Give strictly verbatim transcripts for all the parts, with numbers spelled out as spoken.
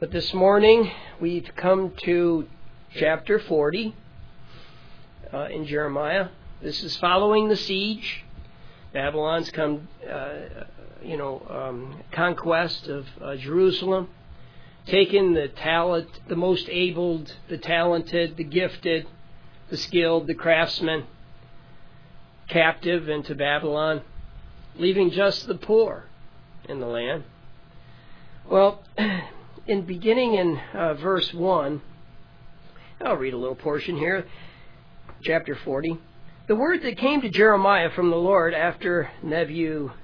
But this morning we've come to chapter forty uh, in Jeremiah. This is following the siege. Babylon's come, uh, you know, um, conquest of uh, Jerusalem, taken the talent, the most abled, the talented, the gifted, the skilled, the craftsmen, captive into Babylon, leaving just the poor in the land. Well, in beginning in uh, verse one, I'll read a little portion here, chapter forty. The word that came to Jeremiah from the Lord after Nebuzaradan,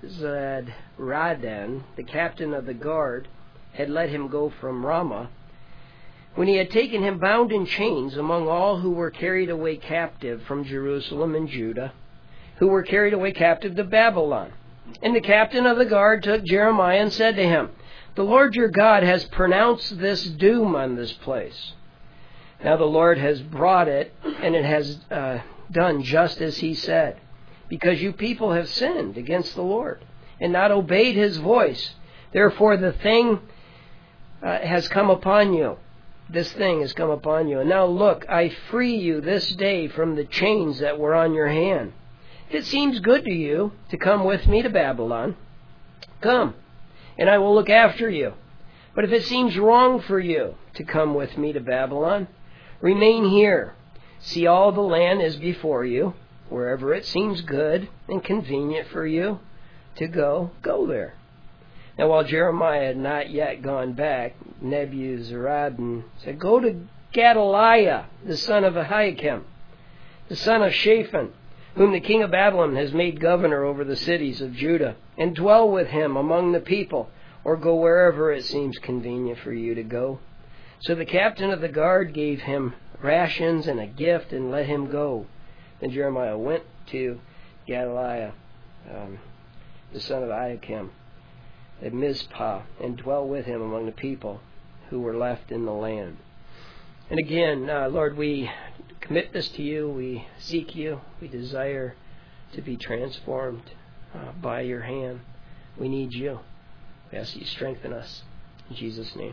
the captain of the guard, had let him go from Ramah, when he had taken him bound in chains among all who were carried away captive from Jerusalem and Judah, who were carried away captive to Babylon. And the captain of the guard took Jeremiah and said to him, "The Lord your God has pronounced this doom on this place. Now the Lord has brought it, and it has uh, done just as he said, because you people have sinned against the Lord and not obeyed his voice. Therefore the thing uh, has come upon you. This thing has come upon you. And now look, I free you this day from the chains that were on your hand. If it seems good to you to come with me to Babylon, come, and I will look after you. But if it seems wrong for you to come with me to Babylon, remain here. See, all the land is before you. Wherever it seems good and convenient for you to go, go there." Now while Jeremiah had not yet gone back, Nebuzaradan said, "Go to Gedaliah, the son of Ahikam, the son of Shaphan, whom the king of Babylon has made governor over the cities of Judah, and dwell with him among the people, or go wherever it seems convenient for you to go." So the captain of the guard gave him rations and a gift and let him go. Then Jeremiah went to Gedaliah, um, the son of Ahikam, at Mizpah, and dwelt with him among the people who were left in the land. And again, uh, Lord, we commit this to you. We seek you. We desire to be transformed uh, by your hand. We need you. We ask you to strengthen us. In Jesus' name.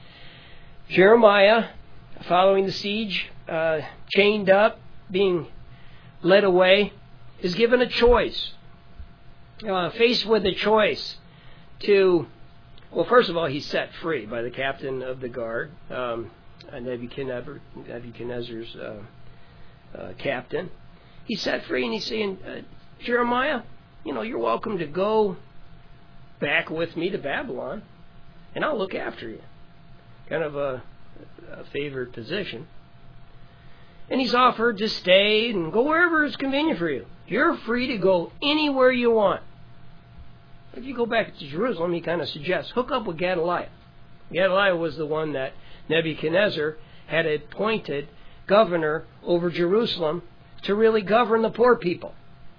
Jeremiah, following the siege, uh, chained up, being led away, is given a choice. Uh, faced with a choice to, well, first of all, he's set free by the captain of the guard, um, Nebuchadnezzar, Nebuchadnezzar's uh, uh, captain. He's set free, and he's saying, uh, Jeremiah, you know, you're welcome to go back with me to Babylon, and I'll look after you. Kind of a, a favored position. And he's offered to stay and go wherever is convenient for you. You're free to go anywhere you want. If you go back to Jerusalem, he kind of suggests, hook up with Gedaliah. Gedaliah was the one that Nebuchadnezzar had appointed governor over Jerusalem to really govern the poor people,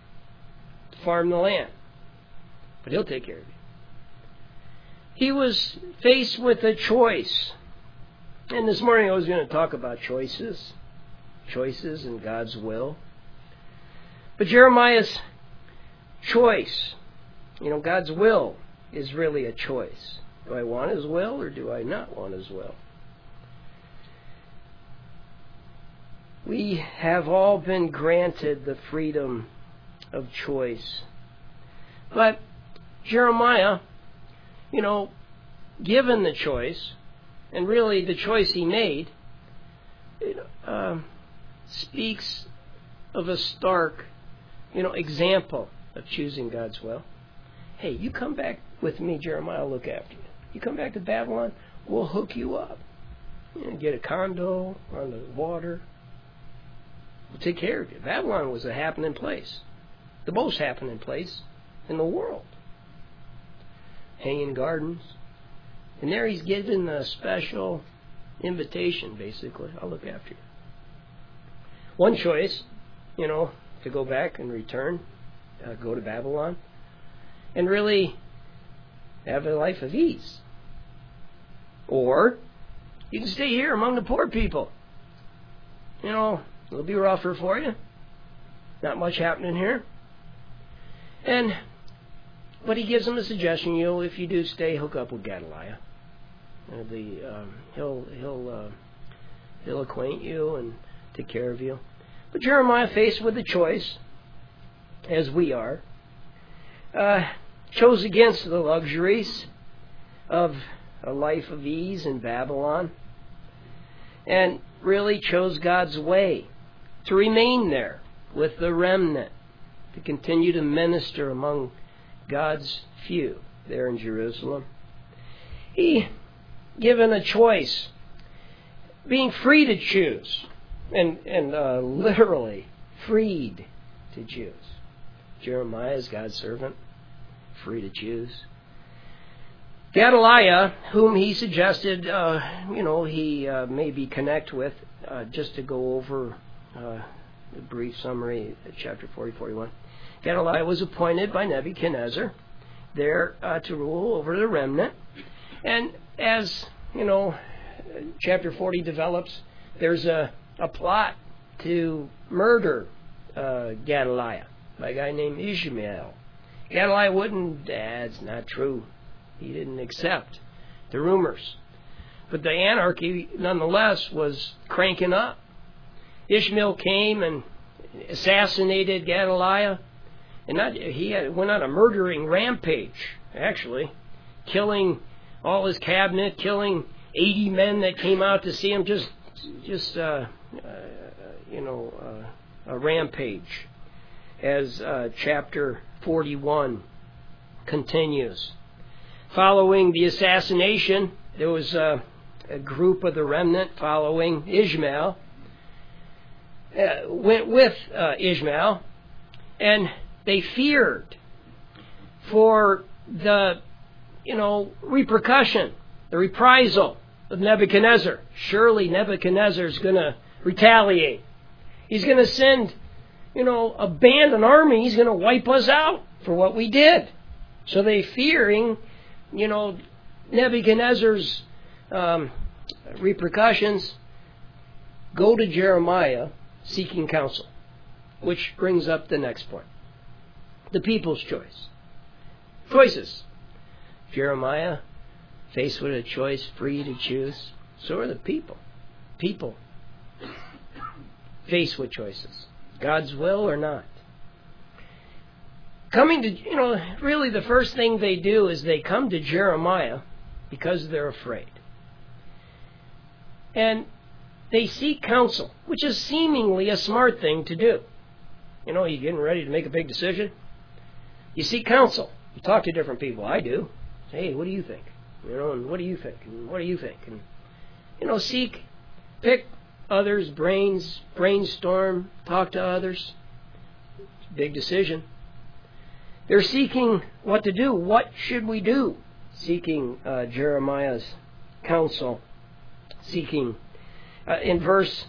to farm the land. But he'll take care of you. He was faced with a choice. And this morning I was going to talk about choices. Choices in God's will. But Jeremiah's choice, you know, God's will is really a choice. Do I want his will or do I not want his will? We have all been granted the freedom of choice. But Jeremiah, you know, given the choice, and really the choice he made, it, uh, speaks of a stark, you know, example of choosing God's will. Hey, you come back with me, Jeremiah, I'll look after you. You come back to Babylon, we'll hook you up. You know, get a condo on the water. We'll take care of you. Babylon was a happening place. The most happening place in the world. Hanging gardens. And there he's given a special invitation, basically. I'll look after you. One choice, you know, to go back and return, uh, go to Babylon, and really have a life of ease. Or you can stay here among the poor people. You know, it'll be rougher for you. Not much happening here. And but he gives them a suggestion, you know, if you do stay, hook up with Gedaliah. Uh, the um, he'll he'll uh, he'll acquaint you and take care of you. But Jeremiah, faced with the choice, as we are, uh, chose against the luxuries of a life of ease in Babylon, and really chose God's way to remain there with the remnant, to continue to minister among God's few there in Jerusalem. He, given a choice, being free to choose, and, and uh, literally freed to choose. Jeremiah is God's servant, free to choose. Gedaliah, whom he suggested, uh, you know, he uh, maybe connect with, uh, just to go over uh, a brief summary of chapter forty, forty-one. Gedaliah was appointed by Nebuchadnezzar there uh, to rule over the remnant. And as, you know, chapter forty develops, there's a, a plot to murder uh, Gedaliah by a guy named Ishmael. Gedaliah wouldn't, that's not true. He didn't accept the rumors. But the anarchy, nonetheless, was cranking up. Ishmael came and assassinated Gedaliah. And not, he had, went on a murdering rampage, actually, killing all his cabinet, killing eighty men that came out to see him, just, just uh, uh, you know, uh, a rampage, as uh, chapter forty-one continues. Following the assassination, there was uh, a group of the remnant following Ishmael, uh, went with uh, Ishmael, and they feared for the, you know, repercussion, the reprisal of Nebuchadnezzar. Surely Nebuchadnezzar is going to retaliate. He's going to send, you know, a band, an army. He's going to wipe us out for what we did. So they fearing, you know, Nebuchadnezzar's um, repercussions, go to Jeremiah seeking counsel. Which brings up the next point. The people's choice. Choices. Jeremiah, faced with a choice, free to choose. So are the people. People faced with choices. God's will or not. Coming to, you know, really the first thing they do is they come to Jeremiah because they're afraid. And they seek counsel, which is seemingly a smart thing to do. You know, you're getting ready to make a big decision. You seek counsel. You talk to different people. I do. Hey, what do you think? You know, and what do you think? And what do you think? And, you know, seek, pick others' brains, brainstorm, talk to others. It's a big decision. They're seeking what to do. What should we do? Seeking uh, Jeremiah's counsel. Seeking. Uh, in verse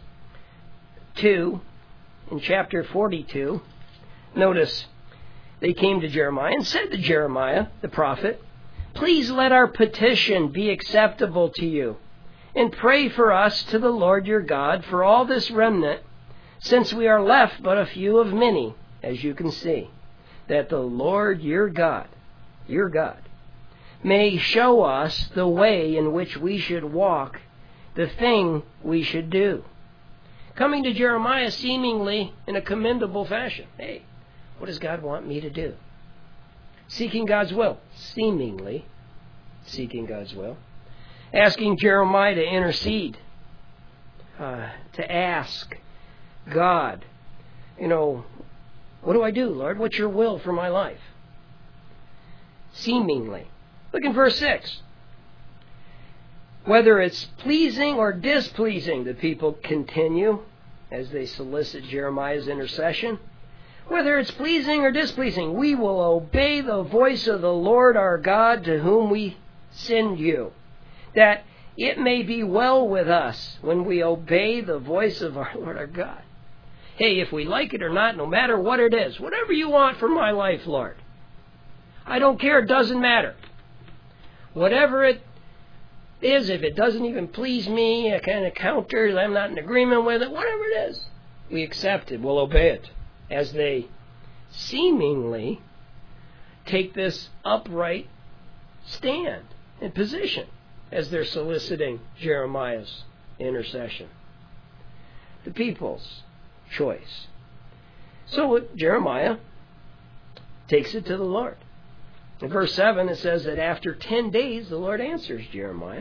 two, in chapter forty-two, notice, they came to Jeremiah and said to Jeremiah, the prophet, please let our petition be acceptable to you, and pray for us to the Lord your God for all this remnant, since we are left but a few of many, as you can see, that the Lord your God, your God, may show us the way in which we should walk, the thing we should do. Coming to Jeremiah seemingly in a commendable fashion. Hey, what does God want me to do? Seeking God's will. Seemingly seeking God's will. Asking Jeremiah to intercede. Uh, to ask God, you know, what do I do, Lord? What's your will for my life? Seemingly. Look in verse six. Whether it's pleasing or displeasing, the people continue as they solicit Jeremiah's intercession. Whether it's pleasing or displeasing, we will obey the voice of the Lord our God to whom we send you, that it may be well with us when we obey the voice of our Lord our God. Hey, if we like it or not, no matter what it is, whatever you want for my life, Lord, I don't care, it doesn't matter. Whatever it is, if it doesn't even please me, a kind of counter, I'm not in agreement with it, whatever it is, we accept it, we'll obey it. As they seemingly take this upright stand and position. as they're soliciting Jeremiah's intercession. The people's choice. So Jeremiah takes it to the Lord. In verse seven, it says that after ten days, the Lord answers Jeremiah.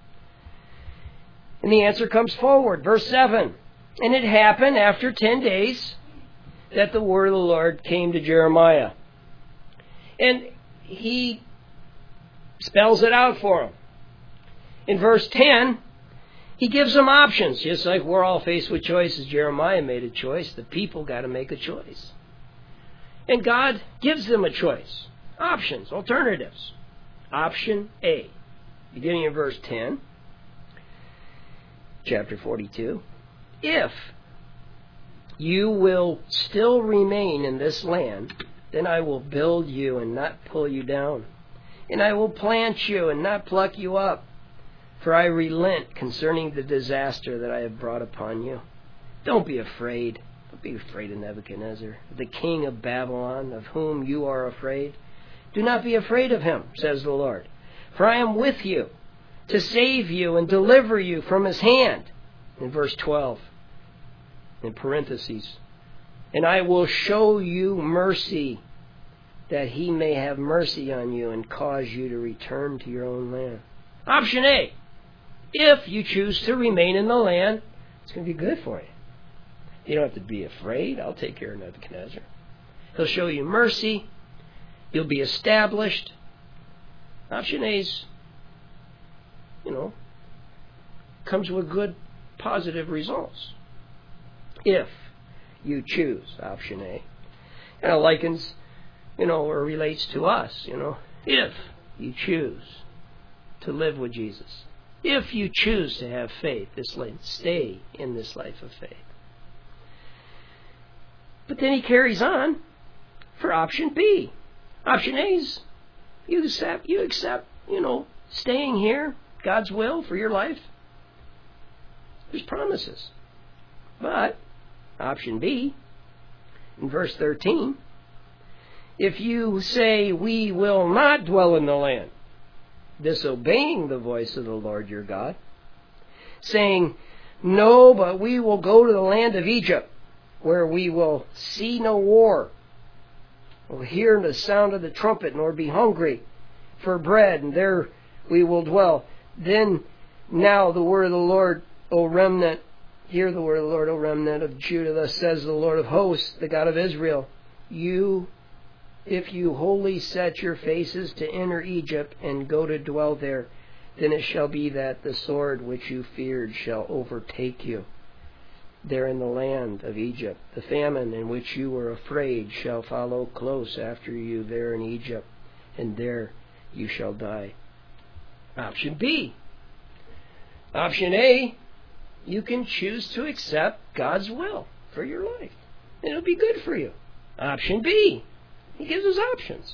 And the answer comes forward. Verse seven, and it happened after ten days that the word of the Lord came to Jeremiah. And he spells it out for him. In verse ten, he gives them options. Just like we're all faced with choices, Jeremiah made a choice. The people got to make a choice. And God gives them a choice. Options, alternatives. Option A, beginning in verse ten, chapter forty-two. If you will still remain in this land, then I will build you and not pull you down. And I will plant you and not pluck you up. For I relent concerning the disaster that I have brought upon you. Don't be afraid. Don't be afraid of Nebuchadnezzar, the king of Babylon, of whom you are afraid. Do not be afraid of him, says the Lord. For I am with you to save you and deliver you from his hand. In verse twelve, in parentheses, and I will show you mercy, that he may have mercy on you and cause you to return to your own land. Option A, if you choose to remain in the land, it's going to be good for you. You don't have to be afraid. I'll take care of Nebuchadnezzar. He'll show you mercy. You'll be established. Option A's, you know, comes with good, positive results. If you choose option A. Kind of likens, you know, or relates to us, you know. If you choose to live with Jesus. If you choose to have faith, this life, stay in this life of faith. But then he carries on for option B. Option A is you accept, you accept, you know, staying here, God's will for your life. There's promises. But option B, in verse thirteen, if you say, we will not dwell in the land, disobeying the voice of the Lord your God, saying, no, but we will go to the land of Egypt, where we will see no war, will hear the sound of the trumpet, nor be hungry for bread, and there we will dwell. Then now the word of the Lord, O remnant, hear the word of the Lord, O remnant of Judah, thus says the Lord of hosts, the God of Israel, you, if you wholly set your faces to enter Egypt and go to dwell there, then it shall be that the sword which you feared shall overtake you there in the land of Egypt. The famine in which you were afraid shall follow close after you there in Egypt, and there you shall die. Option B. Option A, you can choose to accept God's will for your life, and it'll be good for you. Option B, he gives us options.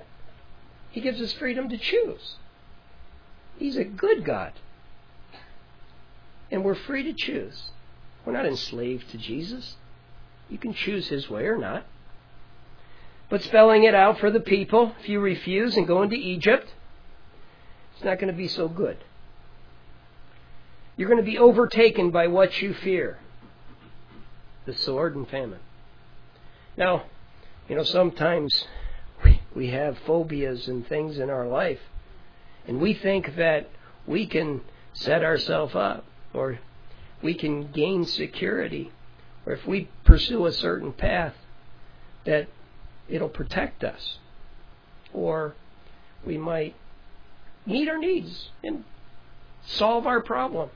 He gives us freedom to choose. He's a good God, and we're free to choose. We're not enslaved to Jesus. You can choose his way or not. But spelling it out for the people, if you refuse and go into Egypt, it's not going to be so good. You're going to be overtaken by what you fear, the sword and famine. Now, you know, sometimes we, we have phobias and things in our life, and we think that we can set ourselves up, or we can gain security, or if we pursue a certain path, that it'll protect us, or we might meet our needs and solve our problem.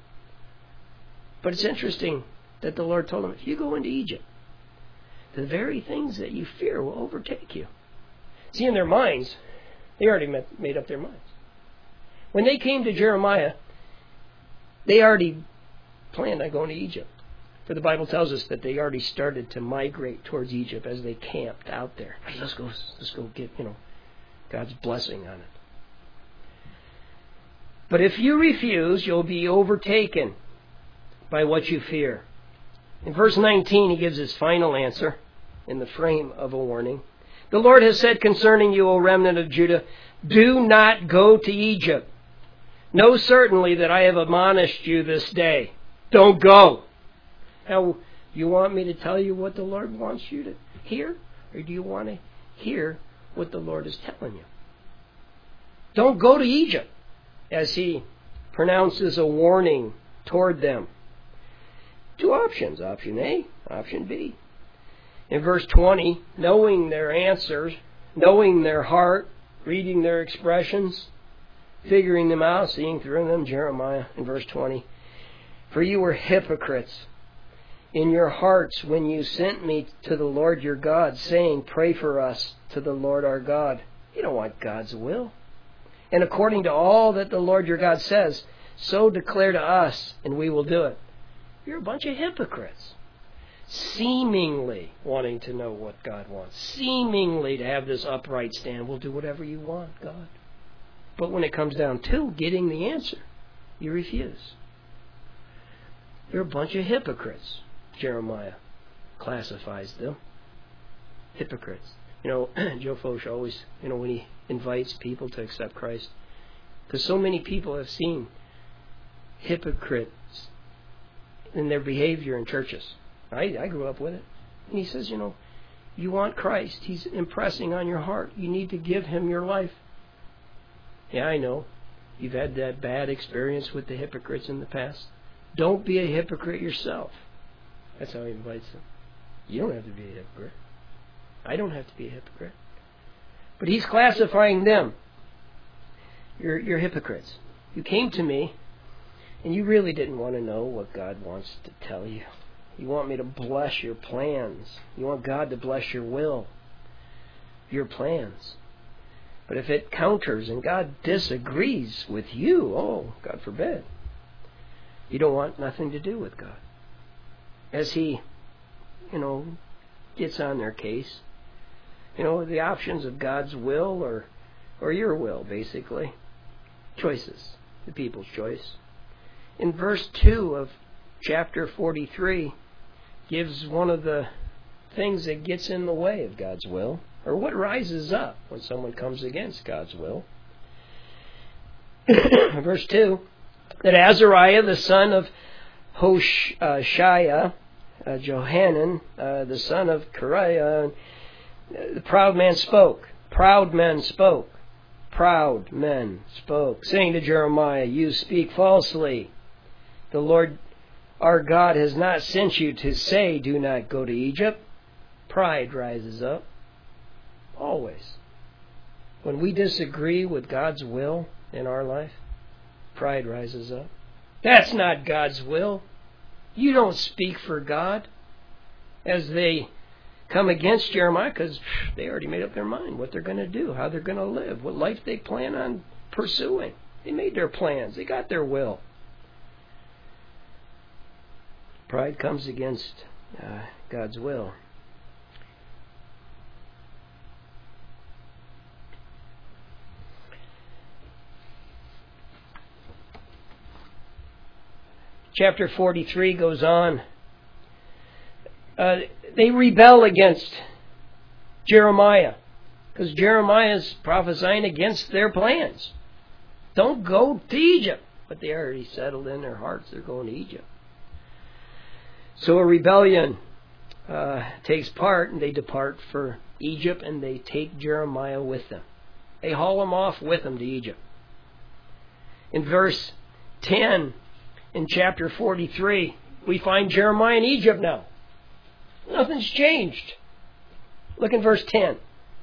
But it's interesting that the Lord told him, if you go into Egypt, the very things that you fear will overtake you. See, in their minds, they already made up their minds. When they came to Jeremiah, they already planned on going to Egypt. For the Bible tells us that they already started to migrate towards Egypt as they camped out there. Hey, let's go, let's go get, you know, God's blessing on it. But if you refuse, you'll be overtaken by what you fear. In verse nineteen, he gives his final answer in the frame of a warning. The Lord has said concerning you, O remnant of Judah, do not go to Egypt. Know certainly that I have admonished you this day. Don't go. Now, you want me to tell you what the Lord wants you to hear? Or do you want to hear what the Lord is telling you? Don't go to Egypt, as he pronounces a warning toward them. Two options, option A, option B. In verse twenty, knowing their answers, knowing their heart, reading their expressions, figuring them out, seeing through them, Jeremiah in verse twenty. For you were hypocrites in your hearts when you sent me to the Lord your God, saying, pray for us to the Lord our God. You don't want God's will. And according to all that the Lord your God says, so declare to us, and we will do it. You're a bunch of hypocrites. Seemingly wanting to know what God wants. Seemingly to have this upright stand. We'll do whatever you want, God. But when it comes down to getting the answer, you refuse. You're a bunch of hypocrites, Jeremiah classifies them. Hypocrites. You know, Joe Foch always, you know, when he invites people to accept Christ, because so many people have seen hypocrites in their behavior in churches. I, I grew up with it. And he says, you know, you want Christ. He's impressing on your heart. You need to give him your life. Yeah, I know. You've had that bad experience with the hypocrites in the past. Don't be a hypocrite yourself. That's how he invites them. You don't have to be a hypocrite. I don't have to be a hypocrite. But he's classifying them. You're, you're hypocrites. You came to me, and you really didn't want to know what God wants to tell you. You want me to bless your plans. You want God to bless your will, your plans. But if it counters and God disagrees with you, oh, God forbid, you don't want nothing to do with God. As he, you know, gets on their case, you know, the options of God's will or, or your will, basically. Choices, the people's choice. In verse two of chapter forty-three, gives one of the things that gets in the way of God's will, or what rises up when someone comes against God's will. Verse two, that Azariah, the son of Hoshaiah, uh, Johanan, uh, the son of Kareah, uh, the proud man spoke. Proud men spoke. Proud men spoke, saying to Jeremiah, you speak falsely. The Lord our God has not sent you to say, do not go to Egypt. Pride rises up. Always. When we disagree with God's will in our life, pride rises up. That's not God's will. You don't speak for God. As they come against Jeremiah, because they already made up their mind what they're going to do, how they're going to live, what life they plan on pursuing. They made their plans. They got their will. Pride comes against uh, God's will. Chapter forty-three goes on. Uh, they rebel against Jeremiah because Jeremiah is prophesying against their plans. Don't go to Egypt. But they already settled in their hearts they're going to Egypt. So a rebellion uh, takes part, and they depart for Egypt, and they take Jeremiah with them. They haul him off with them to Egypt. In verse ten, in chapter forty-three, we find Jeremiah in Egypt now. Nothing's changed. Look in verse ten.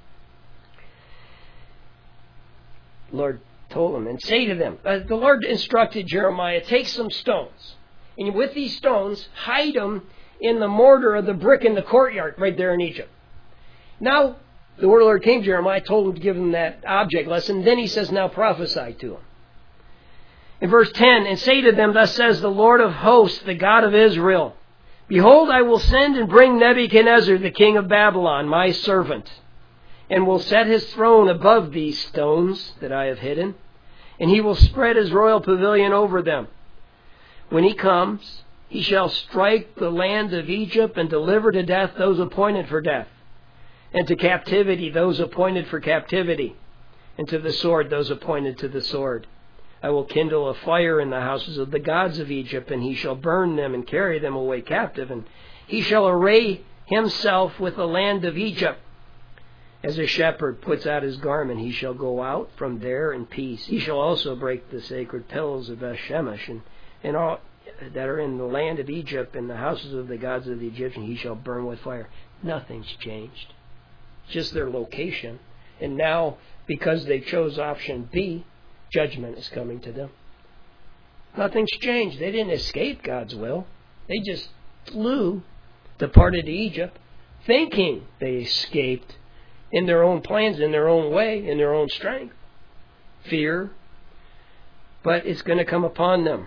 The Lord told them, and say to them, uh, the Lord instructed Jeremiah, take some stones. And with these stones, hide them in the mortar of the brick in the courtyard right there in Egypt. Now, the word of the Lord came to Jeremiah, told him to give him that object lesson. Then he says, now prophesy to him. In verse ten, and say to them, thus says the Lord of hosts, the God of Israel, behold, I will send and bring Nebuchadnezzar, the king of Babylon, my servant, and will set his throne above these stones that I have hidden, and he will spread his royal pavilion over them. When he comes, he shall strike the land of Egypt and deliver to death those appointed for death, and to captivity those appointed for captivity, and to the sword those appointed to the sword. I will kindle a fire in the houses of the gods of Egypt, and he shall burn them and carry them away captive. And he shall array himself with the land of Egypt. As a shepherd puts out his garment, he shall go out from there in peace. He shall also break the sacred pillars of Beth-Shemesh, and, and all that are in the land of Egypt, and the houses of the gods of the Egyptians he shall burn with fire. Nothing's changed. Just their location. And now, because they chose option B, judgment is coming to them. Nothing's changed. They didn't escape God's will. They just flew, departed to Egypt, thinking they escaped in their own plans, in their own way, in their own strength. Fear. But it's going to come upon them.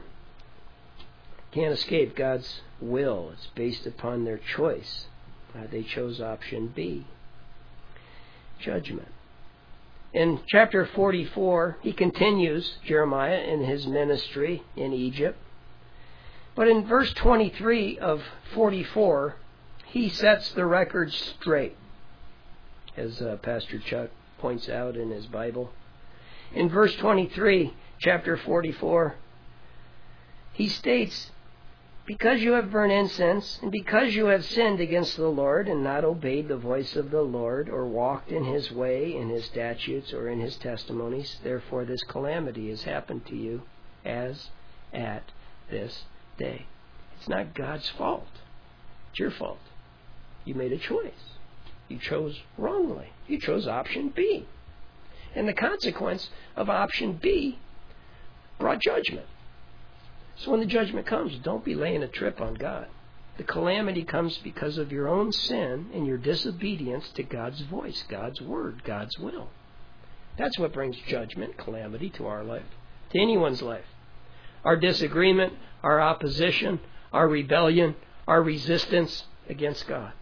Can't escape God's will. It's based upon their choice. Uh, they chose option B. Judgment. In chapter forty-four, he continues, Jeremiah, in his ministry in Egypt. But in verse twenty-three of forty-four, he sets the record straight, as uh, Pastor Chuck points out in his Bible. In verse twenty-three, chapter forty-four, he states, because you have burned incense, and because you have sinned against the Lord, and not obeyed the voice of the Lord, or walked in his way, in his statutes, or in his testimonies, therefore this calamity has happened to you, as at this day. It's not God's fault. It's your fault. You made a choice. You chose wrongly. You chose option B. And the consequence of option B brought judgment. So when the judgment comes, don't be laying a trip on God. The calamity comes because of your own sin and your disobedience to God's voice, God's word, God's will. That's what brings judgment, calamity to our life, to anyone's life. Our disagreement, our opposition, our rebellion, our resistance against God.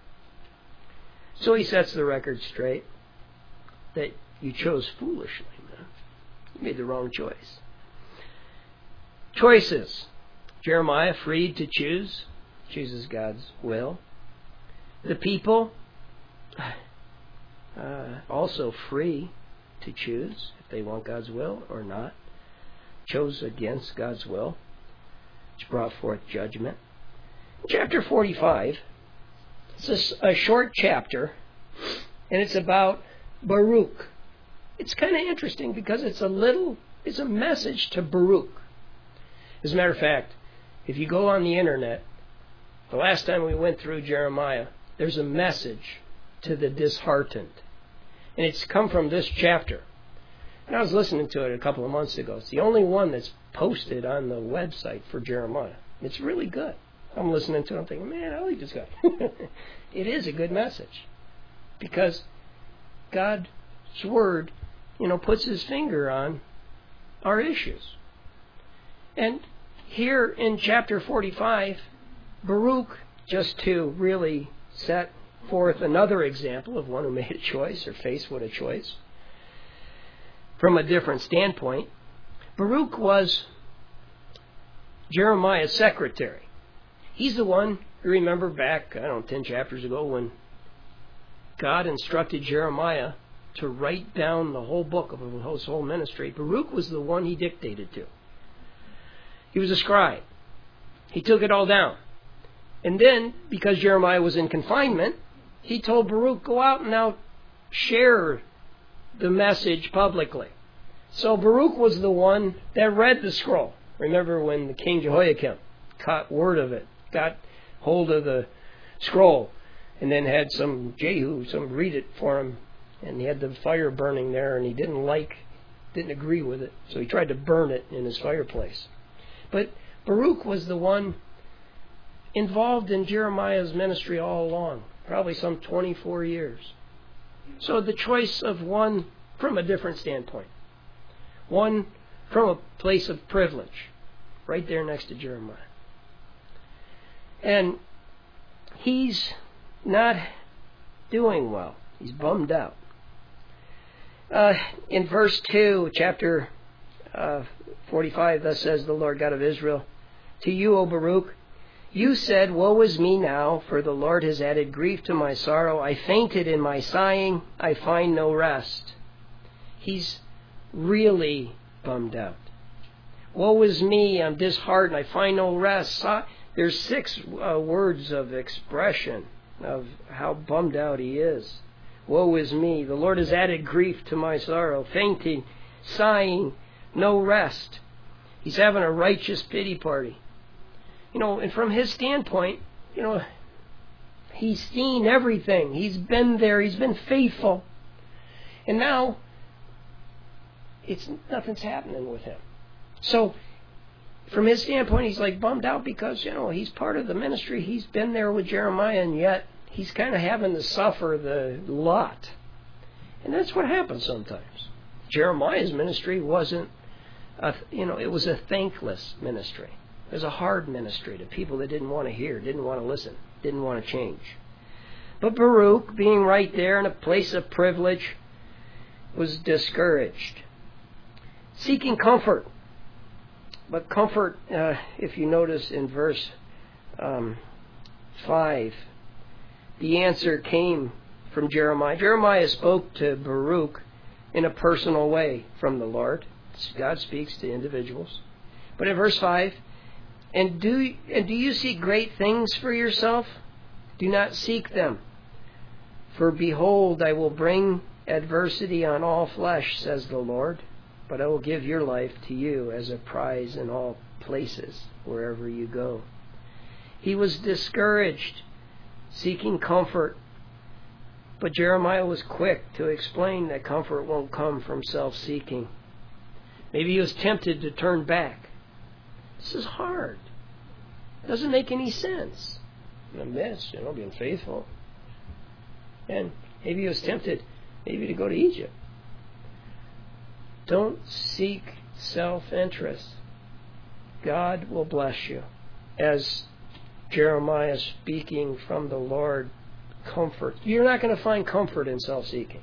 So he sets the record straight that you chose foolishly, man. You made the wrong choice. Choices. Jeremiah, freed to choose, chooses God's will. The people, uh, also free to choose if they want God's will or not. Chose against God's will, which brought forth judgment. Chapter forty-five, it's a, a short chapter, and it's about Baruch. It's kind of interesting because it's a little, it's a message to Baruch. As a matter of fact, if you go on the internet, the last time we went through Jeremiah, there's a message to the disheartened. And it's come from this chapter. And I was listening to it a couple of months ago. It's the only one that's posted on the website for Jeremiah. It's really good. I'm listening to it, I'm thinking, man, I like this guy. It is a good message. Because God's Word, you know, puts his finger on our issues. And here in chapter forty-five, Baruch, just to really set forth another example of one who made a choice or faced with a choice from a different standpoint, Baruch was Jeremiah's secretary. He's the one, you remember back, I don't know, ten chapters ago when God instructed Jeremiah to write down the whole book of his whole ministry. Baruch was the one he dictated to. He was a scribe. He took it all down. And then, because Jeremiah was in confinement, he told Baruch, go out and now share the message publicly. So Baruch was the one that read the scroll. Remember when the King Jehoiakim caught word of it, got hold of the scroll, and then had some Jehu, some read it for him, and he had the fire burning there, and he didn't like, didn't agree with it, so he tried to burn it in his fireplace. But Baruch was the one involved in Jeremiah's ministry all along, probably some twenty-four years. So the choice of one from a different standpoint, one from a place of privilege, right there next to Jeremiah. And he's not doing well. He's bummed out. Uh, in verse two, chapter uh, forty-five, thus says the Lord God of Israel, to you, O Baruch, you said, woe is me now, for the Lord has added grief to my sorrow. I fainted in my sighing. I find no rest. He's really bummed out. Woe is me, I'm disheartened, I find no rest. So, there's six uh, words of expression of how bummed out he is. Woe is me, the Lord has added grief to my sorrow, fainting, sighing, no rest. He's having a righteous pity party. You know, and from his standpoint, you know, he's seen everything. He's been there. He's been faithful. And now, it's nothing's happening with him. So, from his standpoint, he's like bummed out because, you know, he's part of the ministry. He's been there with Jeremiah, and yet he's kind of having to suffer the lot. And that's what happens sometimes. Jeremiah's ministry wasn't, a, you know, it was a thankless ministry. It was a hard ministry to people that didn't want to hear, didn't want to listen, didn't want to change. But Baruch, being right there in a place of privilege, was discouraged, seeking comfort. But comfort, uh, if you notice in verse um, five, the answer came from Jeremiah. Jeremiah spoke to Baruch in a personal way from the Lord. God speaks to individuals. But in verse five, and do, and do you seek great things for yourself? Do not seek them. For behold, I will bring adversity on all flesh, says the Lord. But I will give your life to you as a prize in all places, wherever you go. He was discouraged, seeking comfort. But Jeremiah was quick to explain that comfort won't come from self-seeking. Maybe he was tempted to turn back. This is hard. It doesn't make any sense. In a midst, you know, being faithful. And maybe he was tempted, maybe to go to Egypt. Don't seek self-interest. God will bless you. As Jeremiah speaking from the Lord, comfort. You're not going to find comfort in self-seeking.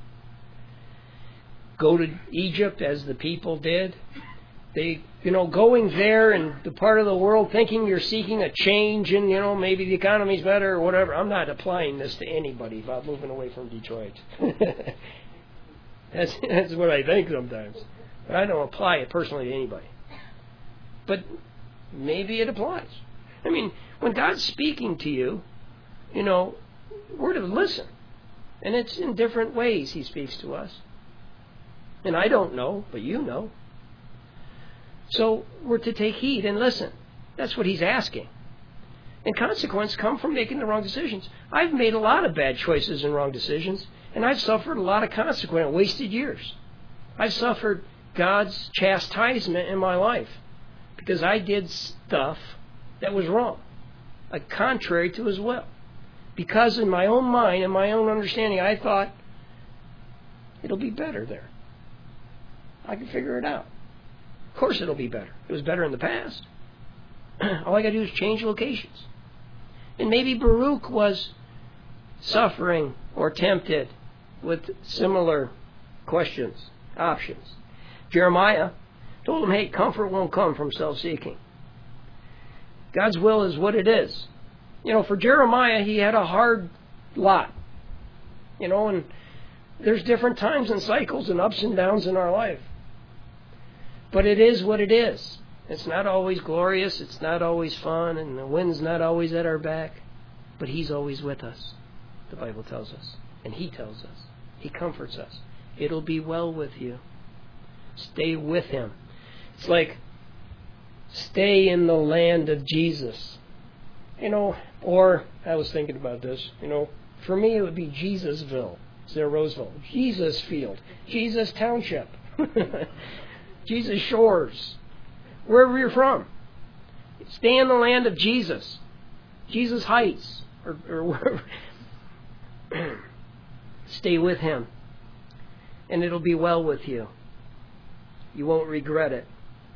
Go to Egypt as the people did. They, you know, going there in the part of the world thinking you're seeking a change and, you know, maybe the economy's better or whatever. I'm not applying this to anybody about moving away from Detroit. That's, that's what I think sometimes. But I don't apply it personally to anybody. But maybe it applies. I mean, when God's speaking to you, you know, we're to listen. And it's in different ways He speaks to us. And I don't know, but you know. So we're to take heed and listen. That's what He's asking. And consequences come from making the wrong decisions. I've made a lot of bad choices and wrong decisions. And I've suffered a lot of consequence, wasted years. I've suffered God's chastisement in my life because I did stuff that was wrong, like contrary to His will. Because in my own mind and my own understanding, I thought it'll be better there. I can figure it out. Of course it'll be better. It was better in the past. All I got to do is change locations. And maybe Baruch was suffering or tempted with similar questions, options. Jeremiah told him, hey, comfort won't come from self-seeking. God's will is what it is. You know, for Jeremiah, he had a hard lot. You know, and there's different times and cycles and ups and downs in our life. But it is what it is. It's not always glorious. It's not always fun. And the wind's not always at our back. But He's always with us, the Bible tells us. And He tells us. He comforts us. It'll be well with you. Stay with Him. It's like stay in the land of Jesus. You know, or I was thinking about this. You know, for me it would be Jesusville. It's there, Roseville. Jesus Field. Jesus Township. Jesus Shores. Wherever you're from. Stay in the land of Jesus. Jesus Heights. Or, or wherever. Stay with Him. And it'll be well with you. You won't regret it.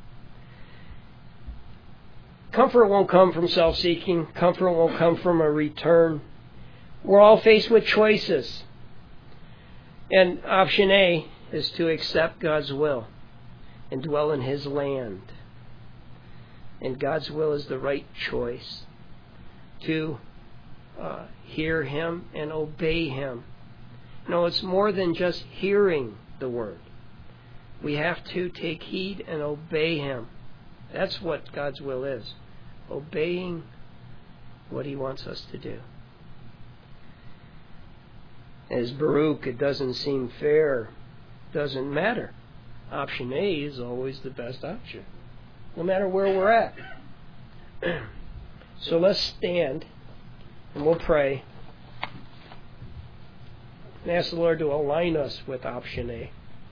Comfort won't come from self-seeking. Comfort won't come from a return. We're all faced with choices. And option A is to accept God's will and dwell in His land. And God's will is the right choice. To uh, hear Him and obey Him. No, it's more than just hearing the Word. We have to take heed and obey Him. That's what God's will is. Obeying what He wants us to do. As Baruch, it doesn't seem fair. Doesn't matter. Option A is always the best option, no matter where we're at. So let's stand and we'll pray and ask the Lord to align us with option A.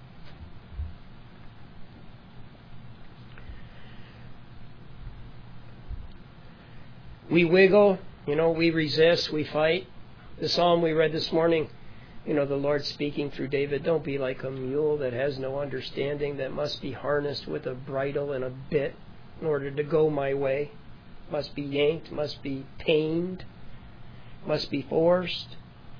We wiggle, you know, we resist, we fight. The psalm we read this morning, you know, the Lord speaking through David, don't be like a mule that has no understanding, that must be harnessed with a bridle and a bit in order to go my way. Must be yanked, must be tamed, must be forced.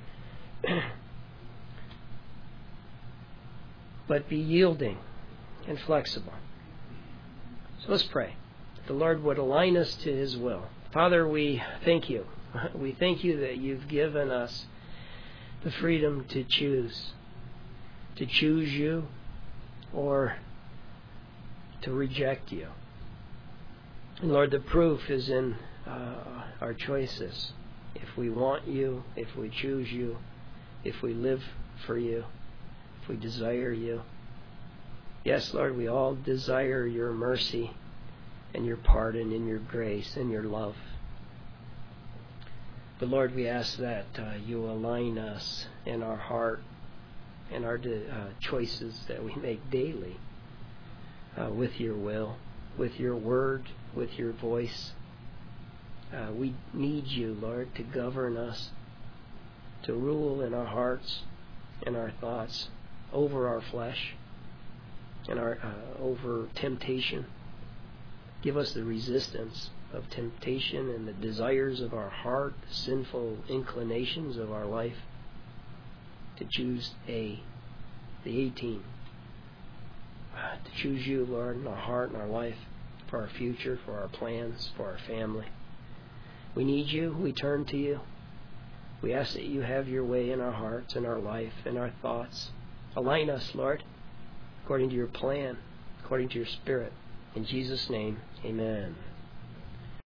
But be yielding and flexible. So let's pray. The Lord would align us to His will. Father, we thank You. We thank You that You've given us the freedom to choose. To choose You or to reject You. And Lord, the proof is in uh, our choices. If we want You, if we choose You, if we live for You, if we desire You. Yes, Lord, we all desire Your mercy and Your pardon and Your grace and Your love. But Lord, we ask that uh, You align us in our heart and our de- uh, choices that we make daily uh, with Your will, with Your word, with Your voice. Uh, we need You, Lord, to govern us, to rule in our hearts and our thoughts, over our flesh and our uh, over temptation. Give us the resistance of temptation and the desires of our heart, the sinful inclinations of our life, to choose A, the A team, uh, to choose You, Lord, in our heart and our life, for our future, for our plans, for our family. We need You. We turn to You. We ask that You have Your way in our hearts, in our life, in our thoughts. Align us, Lord, according to Your plan, according to Your Spirit. In Jesus' name, amen.